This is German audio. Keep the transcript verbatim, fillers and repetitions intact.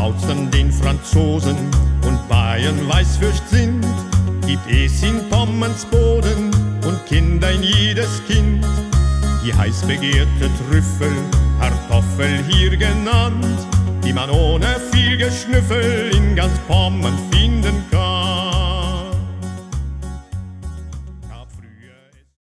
außen den Franzosen und Bayern Weißwürst sind, gibt es in Pommerns Boden und Kinder in jedes Kind. Die heiß begehrte Trüffel, Kartoffel hier genannt, die man ohne viel Geschnüffel in ganz Pommern findet.